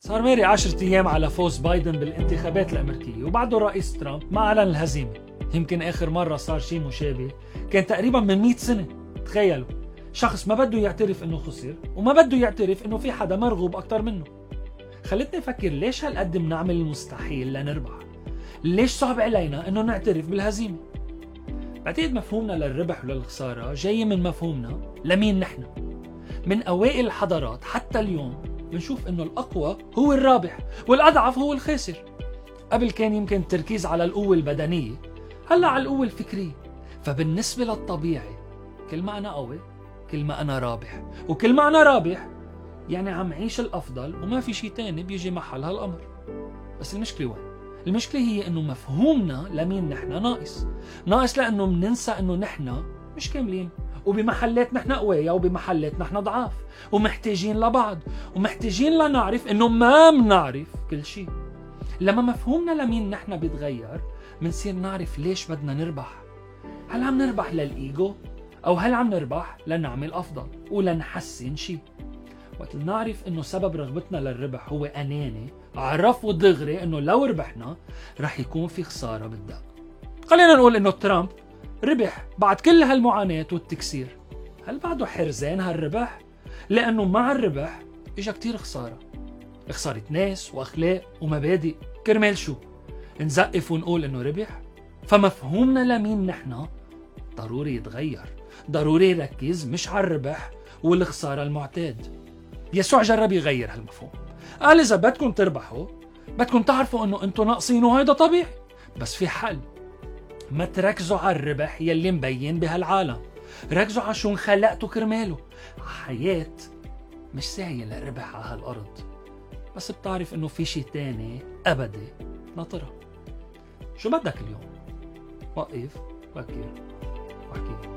صار ماري 10 أيام على فوز بايدن بالانتخابات الأمريكية، وبعده الرئيس ترامب ما أعلن الهزيمة. يمكن آخر مرة صار شيء مشابه كان تقريبا من 100 سنة. تخيلوا، شخص ما بده يعترف إنه خسر وما بده يعترف إنه في حدا مرغوب أكتر منه. خلتني أفكر ليش هالقد بنعمل المستحيل لنربح؟ ليش صعب علينا إنه نعترف بالهزيمة؟ بعتقد مفهومنا للربح وللخسارة جاي من مفهومنا لمين نحن. من أوائل الحضارات حتى اليوم بنشوف إنه الأقوى هو الرابح والأضعف هو الخاسر. قبل كان يمكن التركيز على القوة البدنية، هلأ على القوة الفكرية. فبالنسبة للطبيعي كل ما أنا قوي كل ما أنا رابح، وكل ما أنا رابح يعني عم عيش الأفضل وما في شيء تاني بيجي محل هالأمر. بس المشكلة وين؟ المشكلة هي إنه مفهومنا لمين نحن ناقص لأنه مننسى إنه نحن مش كاملين، وبمحلات نحن قوية وبمحلات نحن ضعاف، ومحتاجين لبعض، ومحتاجين لنعرف إنه ما منعرف كل شيء. لما مفهومنا لمين نحن بيتغير منصير نعرف ليش بدنا نربح. هل عم نربح للإيجو؟ أو هل عم نربح لنعمل أفضل ولنحسن شيء؟ وقت نعرف إنه سبب رغبتنا للربح هو أناني، عرف دغري إنه لو ربحنا رح يكون في خسارة بالدق. خلينا نقول إنه ترامب ربح بعد كل هالمعاناة والتكسير. هل بعده حرزان هالربح؟ لأنه مع الربح إجا كتير خسارة ناس وأخلاق ومبادئ. كرمال شو؟ نزقف ونقول إنه ربح؟ فمفهومنا لمين نحن ضروري يتغير، ضروري يركز مش على الربح والخسارة المعتاد. يسوع جرب يغير هالمفهوم، قال إذا بدكم تربحوا بدكم تعرفوا إنه أنتوا ناقصين وهيدا طبيعي، بس في حل. ما تركزوا على الربح يلي مبين بهالعالم، ركزوا على شو انخلقتوا كرماله. حياة مش ساعية للربح على هالأرض، بس بتعرف إنه في شي تاني أبدي ناطرها. شو بدك اليوم؟ وقف، فكر، واحكي.